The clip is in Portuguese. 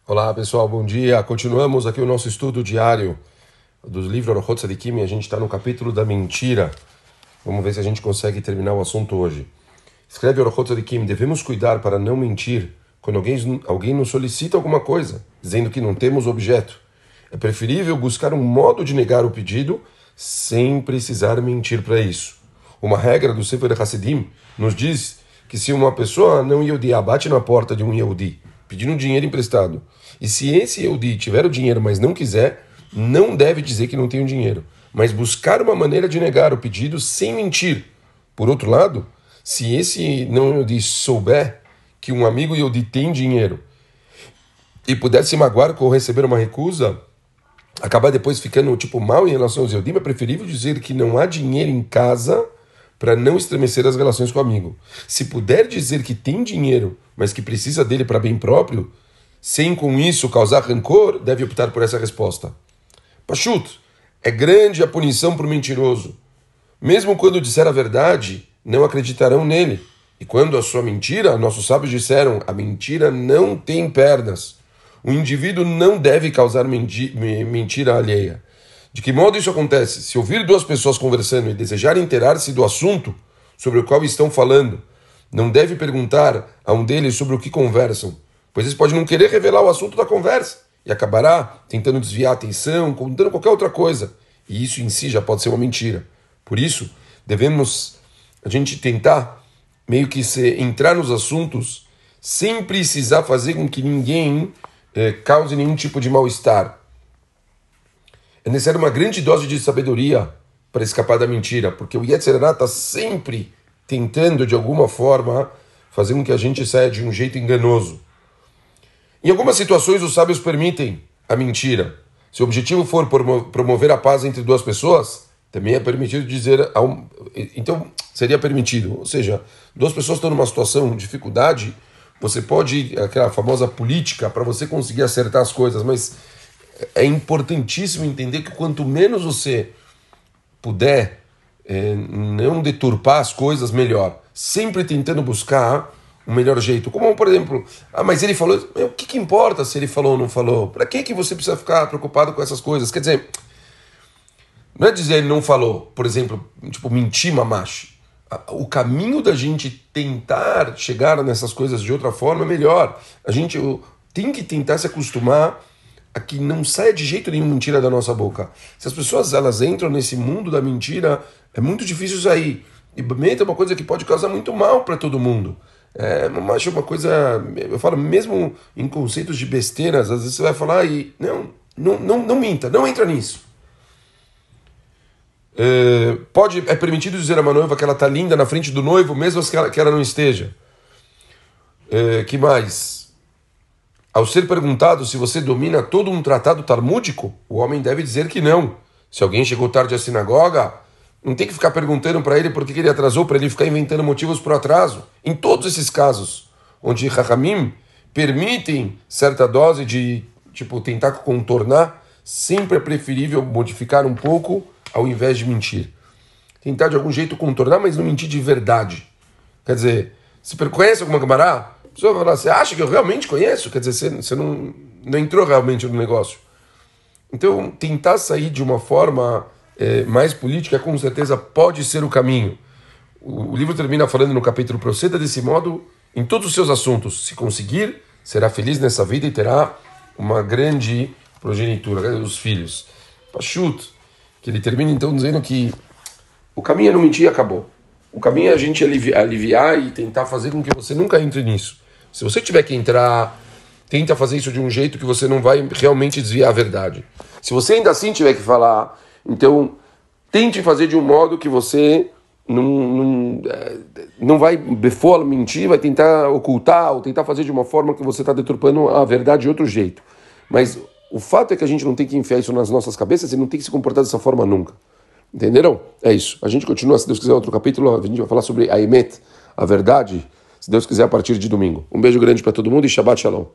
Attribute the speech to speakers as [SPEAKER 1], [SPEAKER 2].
[SPEAKER 1] Olá pessoal, bom dia. Continuamos aqui o nosso estudo diário dos livros Orachot Tzadikim. A gente está no capítulo da mentira. Vamos ver se a gente consegue terminar o assunto hoje. Escreve Orachot Tzadikim: devemos cuidar para não mentir quando alguém nos solicita alguma coisa, dizendo que não temos objeto. É preferível buscar um modo de negar o pedido sem precisar mentir para isso. Uma regra do Sefer Hassidim nos diz que se uma pessoa não Yehudi bate na porta de um Yehudi pedindo dinheiro emprestado, e se esse Yehudi tiver o dinheiro, mas não quiser, não deve dizer que não tem o dinheiro, mas buscar uma maneira de negar o pedido sem mentir. Por outro lado, se esse não Yehudi souber que um amigo Yehudi tem dinheiro e puder se magoar com receber uma recusa, acabar depois ficando mal em relação aos Yehudim, é preferível dizer que não há dinheiro em casa para não estremecer as relações com o amigo. Se puder dizer que tem dinheiro, mas que precisa dele para bem próprio, sem com isso causar rancor, deve optar por essa resposta. Pashut, é grande a punição para o mentiroso. Mesmo quando disser a verdade, não acreditarão nele. E quando a sua mentira, nossos sábios disseram, a mentira não tem pernas. O indivíduo não deve causar mentira alheia. De que modo isso acontece? Se ouvir duas pessoas conversando e desejar inteirar-se do assunto sobre o qual estão falando, não deve perguntar a um deles sobre o que conversam, pois eles podem não querer revelar o assunto da conversa e acabará tentando desviar a atenção, contando qualquer outra coisa. E isso em si já pode ser uma mentira. Por isso, devemos a gente tentar meio que entrar nos assuntos sem precisar fazer com que ninguém cause nenhum tipo de mal-estar. É necessário uma grande dose de sabedoria para escapar da mentira, porque o Yetzer Hara está sempre tentando, de alguma forma, fazer com que a gente saia de um jeito enganoso. Em algumas situações, os sábios permitem a mentira. Se o objetivo for promover a paz entre duas pessoas, também é permitido dizer... Então, seria permitido. Ou seja, duas pessoas estão numa situação de dificuldade, você pode... Aquela famosa política para você conseguir acertar as coisas, mas é importantíssimo entender que quanto menos você puder não deturpar as coisas, melhor. Sempre tentando buscar um melhor jeito. Como, por exemplo, mas ele falou... O que importa se ele falou ou não falou? Para que você precisa ficar preocupado com essas coisas? Quer dizer, não é dizer ele não falou, por exemplo, mentir mamache. O caminho da gente tentar chegar nessas coisas de outra forma é melhor. A gente tem que tentar se acostumar a que não saia de jeito nenhum mentira da nossa boca. Se as pessoas elas entram nesse mundo da mentira, é muito difícil sair. E mente é uma coisa que pode causar muito mal para todo mundo. Mas é uma coisa, eu falo, mesmo em conceitos de besteiras, às vezes você vai falar e não minta, não entra nisso. É permitido dizer a uma noiva que ela está linda na frente do noivo, mesmo que ela não esteja. Que mais? Ao ser perguntado se você domina todo um tratado talmúdico, o homem deve dizer que não. Se alguém chegou tarde à sinagoga, não tem que ficar perguntando para ele por que ele atrasou, para ele ficar inventando motivos para o atraso. Em todos esses casos, onde Chachamim permitem certa dose de tentar contornar, sempre é preferível modificar um pouco ao invés de mentir. Tentar de algum jeito contornar, mas não mentir de verdade. Quer dizer, se conhece alguma camarada, a pessoa vai falar, você acha que eu realmente conheço? Quer dizer, você não entrou realmente no negócio. Então, tentar sair de uma forma mais política, com certeza, pode ser o caminho. O livro termina falando no capítulo: proceda desse modo em todos os seus assuntos. Se conseguir, será feliz nessa vida e terá uma grande progenitura, os filhos. Pashut, que ele termina então dizendo que o caminho é não mentir e acabou. O caminho é a gente aliviar e tentar fazer com que você nunca entre nisso. Se você tiver que entrar, tenta fazer isso de um jeito que você não vai realmente desviar a verdade. Se você ainda assim tiver que falar, então tente fazer de um modo que você não vai mentir, vai tentar ocultar ou tentar fazer de uma forma que você está deturpando a verdade de outro jeito. Mas o fato é que a gente não tem que enfiar isso nas nossas cabeças e não tem que se comportar dessa forma nunca. Entenderam? É isso. A gente continua, se Deus quiser, outro capítulo. A gente vai falar sobre a Emet, a verdade, se Deus quiser, a partir de domingo. Um beijo grande para todo mundo e Shabbat Shalom.